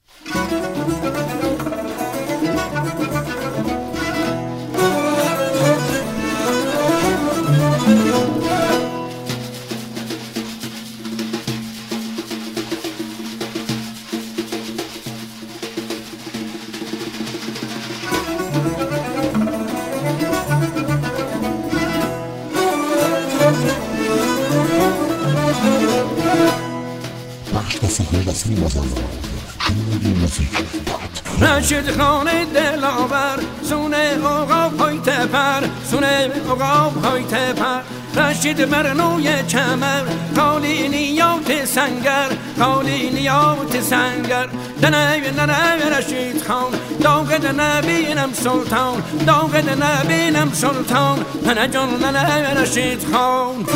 رشید خان دلاور سونه عقاب های تپر سونه عقاب های تپر رشید برنوی کمر قالی نیات سنگر قالی نیات سنگر دنه رشید خان داغ نبینم سلطان داغ نبینم سلطان من جان رشید خان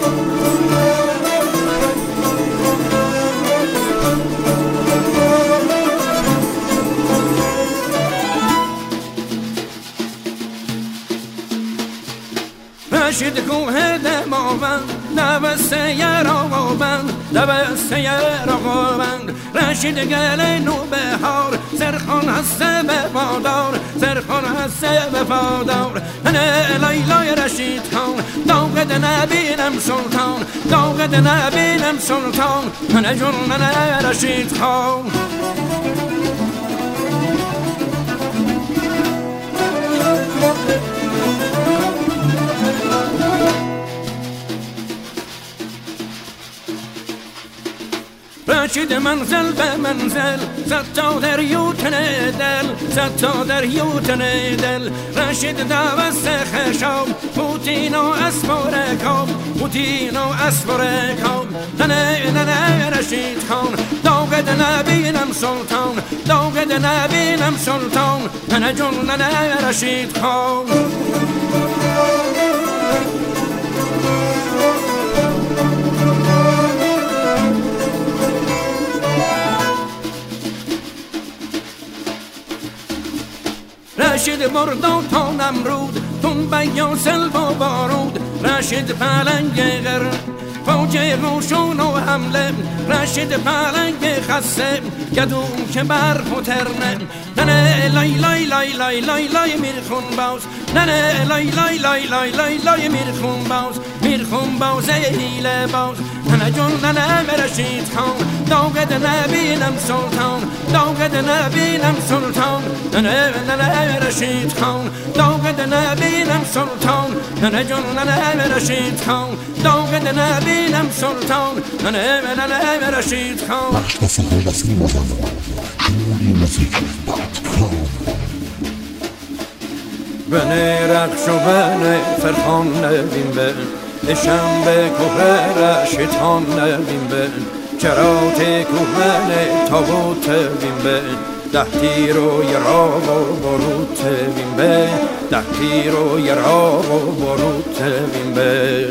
رشید کوه دماوند نوسته یراغوبند نوسته یراغوبند رشید گل نوبهار سرخان هسته به بادار سرخان هسته به بادار نه لیلای رشید خان داغد نبینم سلطان داغد نبینم سلطان من جون رشید خان رشید منزل به منزل زد تا در یوتن دل زد تا در یوتن دل رشید دوست خشام پوتین و اسبارکام پوتین و اسبارکام نه رشید خان داغد نبینم سلطان داغد نبینم سلطان من جون رشید خان رشید مردان تا نمرود تون بیان سلب و بارود رشید پلنگ غر فوجه روشون و حمله رشید پلنگ خسته گدون که برف و ترنه نه لای لای لای لای لای لای میرخون باز نه لای لای لای لای لای لای میرخون باز میرخون باز هیله باز نه جون نه رشید خان داغد نبینم سلطان داغد نبینم سلطان نه رشید خان داغد نبینم سلطان نه جون نه رشید خان داغد نبینم سلطان نه رشید خان بنه رقش و بنه فرخان نبین به شنبه کوه رشیدخان نبین به چرات کوهنه تابوت بین به ده تیر و یراغ و باروت بین به ده تیر و یراغ و باروت بین به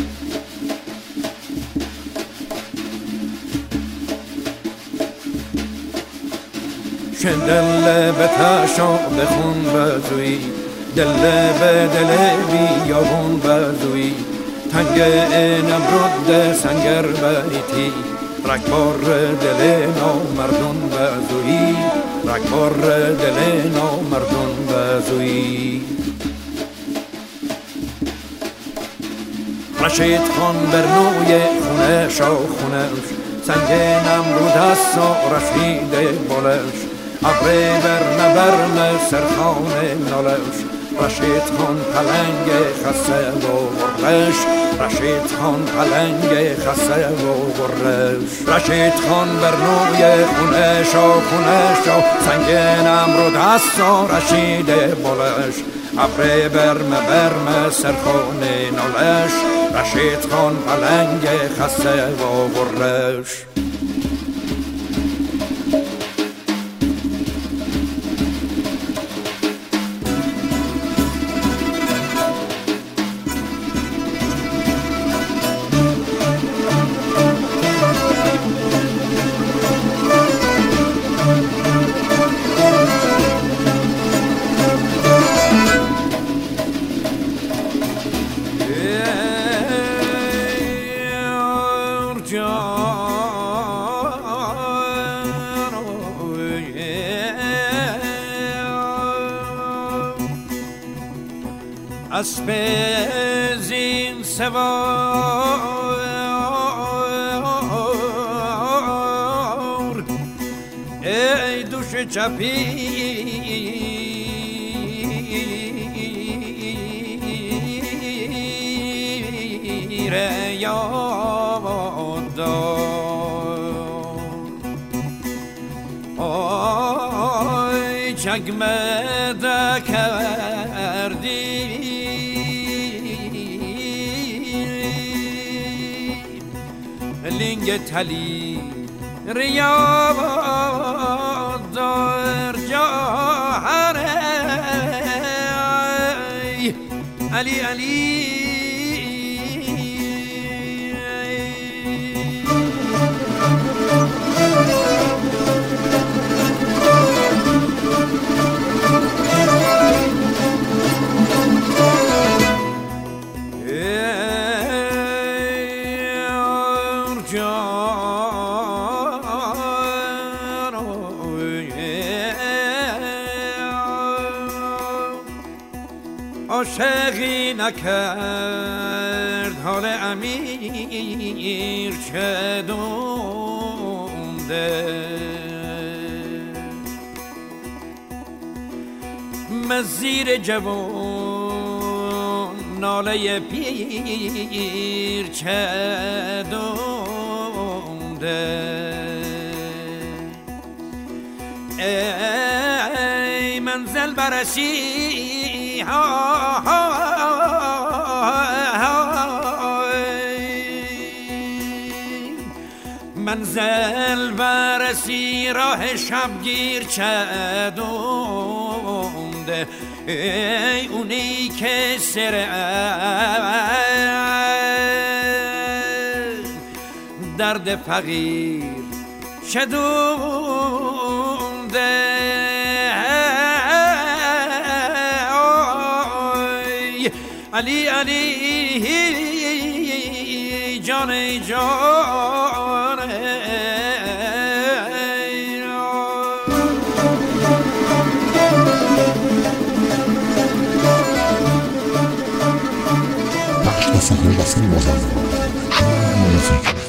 دل به تشا بخون بزوی دل به دل بیابون بزوی تنگ نمرود سنگر بیتی رکبار دل نامردون بزوی رکبار دل نامردون بزوی رشید خان برنوی خونش و خونش سنگ نمرود است و رشید بالش ابر برنبرن سرخان نالش رشید خان پلنگ خسته و برش رشید خان پلنگ خسته و برش رشید خان برنوی خونش و خونش و سنگ نمرود است و رشید بالش ابر برم سرخان نالش رشید خان پلنگ خسته و برش اسب زین سوار ای دوش چپی یاد آی چگمده کردی لینگ تلی ریاد دار جاهر علی علی عاشقی نکرد حال امیر چه دونده مزیر جوان ناله پیر چه دونده ای منزل برسی منزل برسی راه شبگیر چدونده ای اونی که سر درد فقیر چدونده علی علی جان جان بخش صحنه بسیار مزخرف